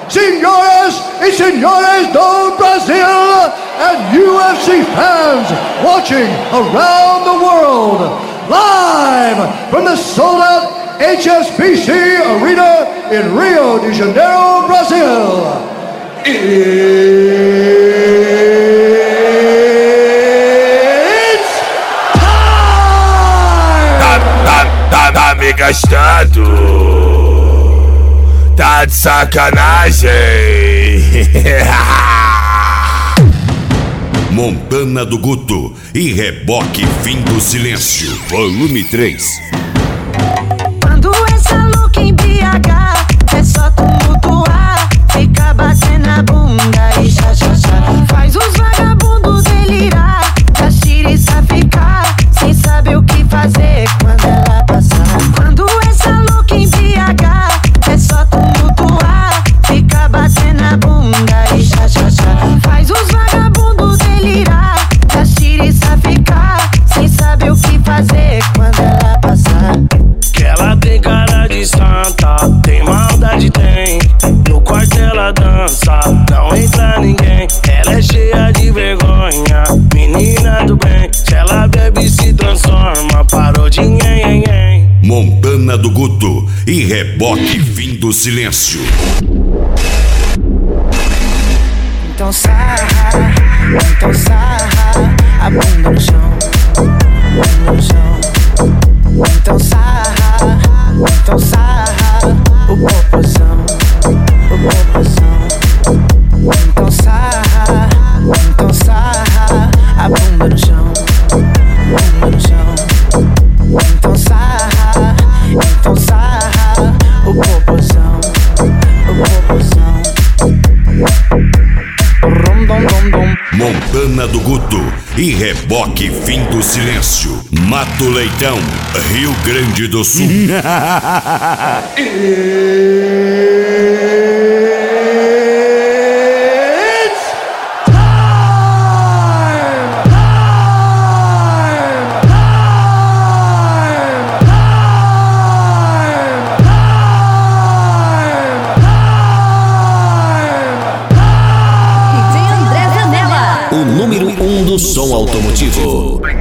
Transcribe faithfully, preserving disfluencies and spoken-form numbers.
senhoras e senhores do Brasil, and U F C fans watching around the world, live from the sold-out H S B C Arena in Rio de Janeiro, Brazil. It's time! Tá, tá, tá, tá me gastando. Tá de sacanagem. Montana do Guto e Reboque Fim do Silêncio, volume três. Quando essa louca em B H é só tumultuar, fica batendo a bunda e xa xa xa. Faz os vagabundos delirar, a xiriça ficar sem saber o que fazer quando ela passar. Quando essa louca em B H é só tumultuar, fica batendo a bunda e xa xa xa. Faz os vagabundos delirar, a xiriça ficar sem saber o que fazer quando ela passar. Que ela tem cara de santa, tem maldade, tem. No quarto ela dança, não entra ninguém. Ela é cheia de vergonha, menina do bem. Se ela bebe se transforma, parou de nhen, nhen. Montana do Guto e Reboque Fim do Silêncio. Então sarra, então sarra, a bunda no chão, bunda no chão. Então sarra, então sarra, o popozão, o popozão. Então sarra, então sarra, a bunda no chão, bunda no chão. Então sarra, então sarra, o popozão, o popozão. Rom, dom, dom, dom. Montana do Guto e Reboque Fim do Silêncio, Mato Leitão, Rio Grande do Sul. It's time! Time! Time! Time! D J André Zanella, o número um do som automotivo.